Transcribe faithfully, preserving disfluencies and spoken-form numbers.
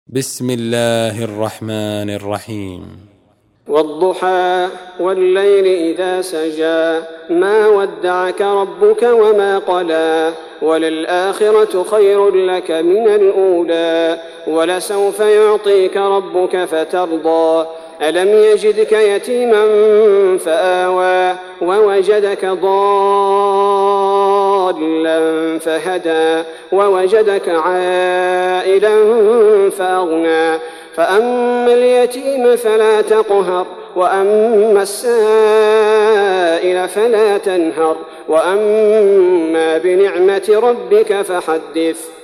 بسم الله الرحمن الرحيم. والضحى والليل إذا سجى ما ودعك ربك وما قلى وللآخرة خير لك من الأولى ولسوف يعطيك ربك فترضى ألم يجدك يتيما فآوى ووجدك ضالا فهدى ووجدك عائلا فأغنى فأما اليتيم فلا تقهر وأما السائل فلا تنهر وأما بنعمة ربك فحدث.